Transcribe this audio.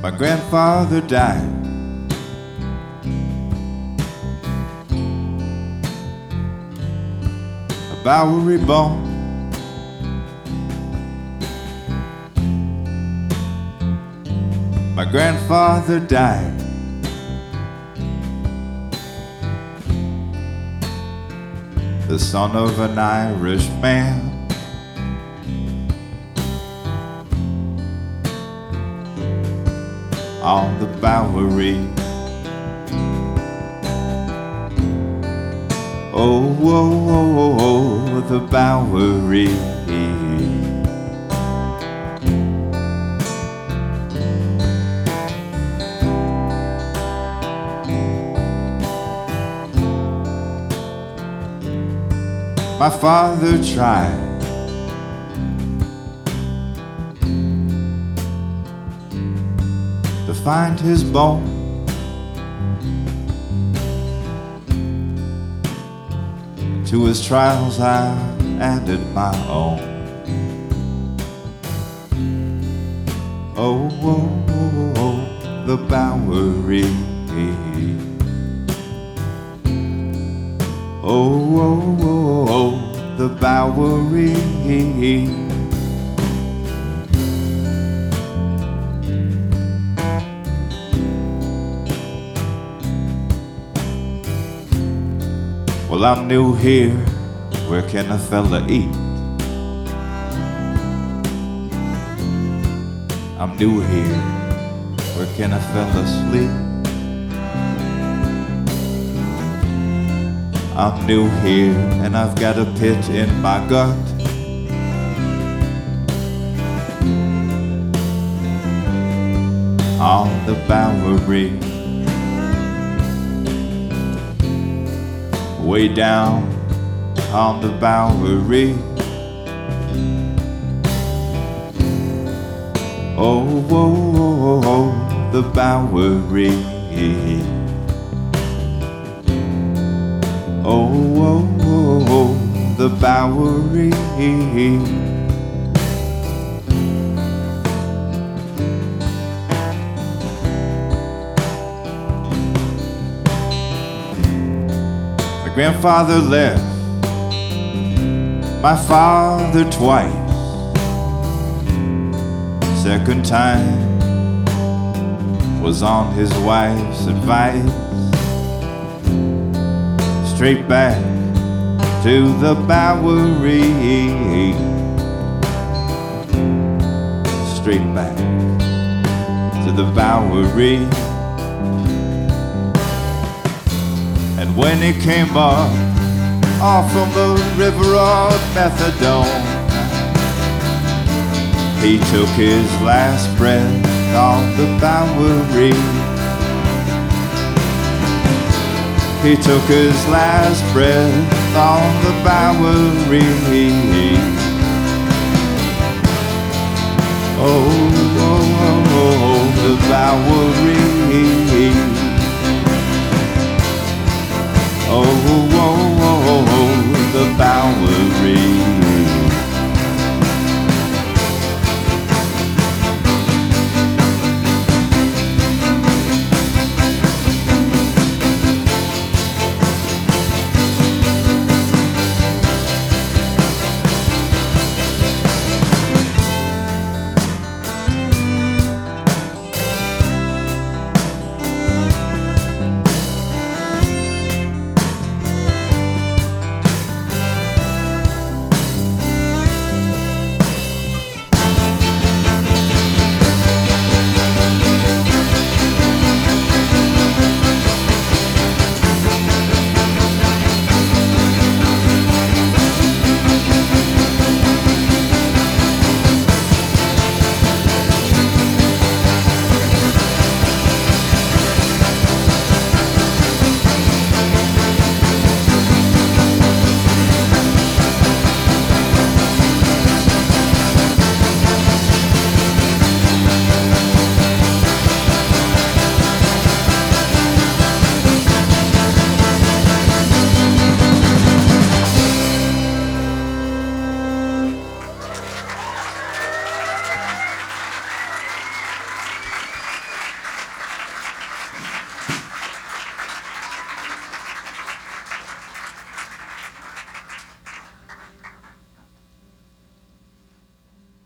My grandfather died. A Bowery bone. My grandfather died. The son of an Irish man. On the Bowery. Oh, oh, oh, oh, oh, the Bowery. My father tried to find his bone. To his trials I added my own. Oh, oh, oh, oh, the Bowery. Oh, oh, oh, oh, the Bowery. Well, I'm new here, where can a fella eat? I'm new here, where can a fella sleep? I'm new here, and I've got a pit in my gut. On the Bowery. Way down on the Bowery. Oh, oh, oh, oh, the Bowery. Oh, oh, oh, oh, the Bowery. My grandfather left my father twice. Second time was on his wife's advice. Straight back to the Bowery. Straight back to the Bowery. And when he came up off from the river of Methadone, he took his last breath on the Bowery. He took his last breath on the Bowery. Oh,